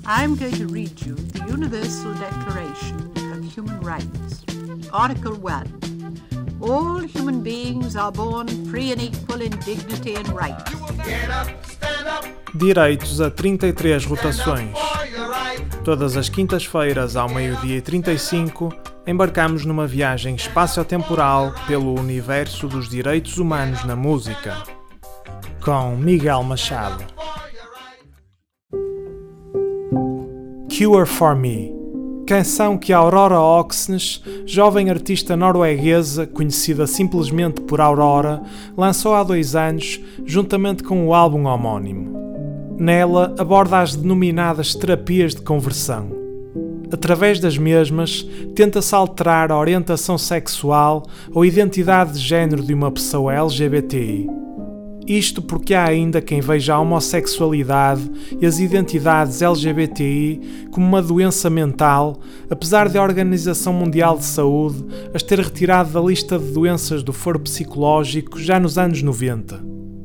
I'm going to read you the Universal Declaration of Human Rights. Article 1. All human beings are born free and equal in dignity and rights. Direitos a 33 rotações. Todas as quintas-feiras, ao 12h35, embarcamos numa viagem espaço-temporal pelo universo dos direitos humanos na música. Com Miguel Machado. Cure for Me, canção que Aurora Oxnes, jovem artista norueguesa, conhecida simplesmente por Aurora, lançou há 2 anos, juntamente com o álbum homónimo. Nela aborda as denominadas terapias de conversão. Através das mesmas, tenta-se alterar a orientação sexual ou identidade de género de uma pessoa LGBTI. Isto porque há ainda quem veja a homossexualidade e as identidades LGBTI como uma doença mental, apesar de a Organização Mundial de Saúde as ter retirado da lista de doenças do foro psicológico já nos anos 90.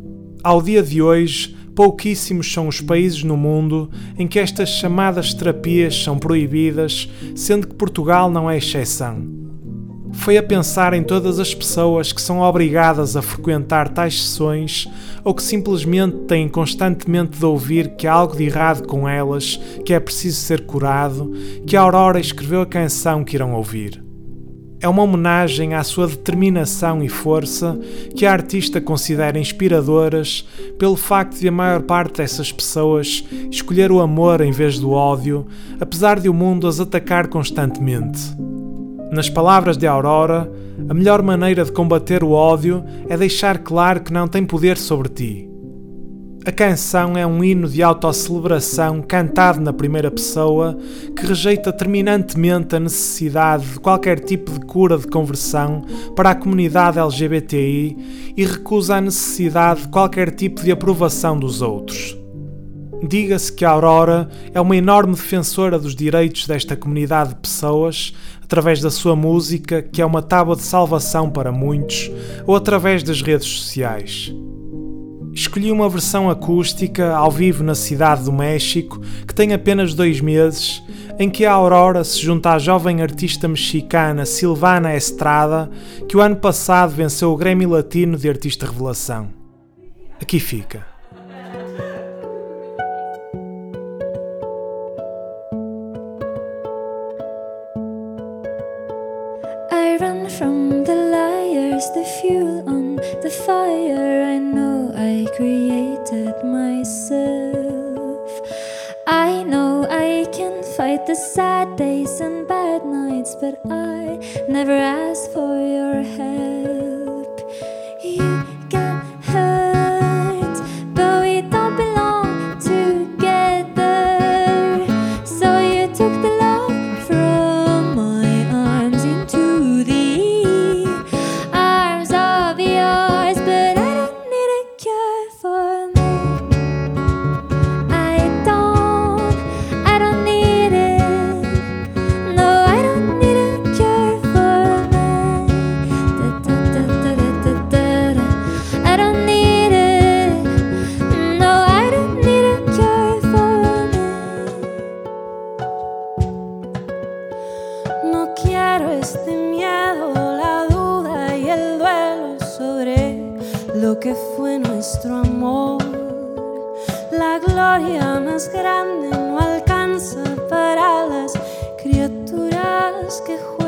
Ao dia de hoje, pouquíssimos são os países no mundo em que estas chamadas terapias são proibidas, sendo que Portugal não é exceção. Foi a pensar em todas as pessoas que são obrigadas a frequentar tais sessões ou que simplesmente têm constantemente de ouvir que há algo de errado com elas, que é preciso ser curado, que a Aurora escreveu a canção que irão ouvir. É uma homenagem à sua determinação e força que a artista considera inspiradoras pelo facto de a maior parte dessas pessoas escolher o amor em vez do ódio, apesar de o mundo as atacar constantemente. Nas palavras de Aurora, a melhor maneira de combater o ódio é deixar claro que não tem poder sobre ti. A canção é um hino de autocelebração cantado na primeira pessoa que rejeita terminantemente a necessidade de qualquer tipo de cura de conversão para a comunidade LGBTI e recusa a necessidade de qualquer tipo de aprovação dos outros. Diga-se que a Aurora é uma enorme defensora dos direitos desta comunidade de pessoas, através da sua música, que é uma tábua de salvação para muitos, ou através das redes sociais. Escolhi uma versão acústica, ao vivo na cidade do México, que tem apenas 2 meses, em que a Aurora se junta à jovem artista mexicana Silvana Estrada, que o ano passado venceu o Grammy Latino de Artista Revelação. Aqui fica. I run from the liars, the fuel on the fire. I know I created myself. I know I can fight the sad days and bad nights, but I never asked for your help. You get hurt, but we don't belong together. So you took the love from my arms into the arms of yours, but I don't need a cure for me. I don't need it. No, I don't need a cure for me. I don't need it. No, I don't need a cure for me. No quiero este miedo, la duda y el duelo sobre lo que fue nuestro amor. La gloria más grande no alcanza para las criaturas que juegan.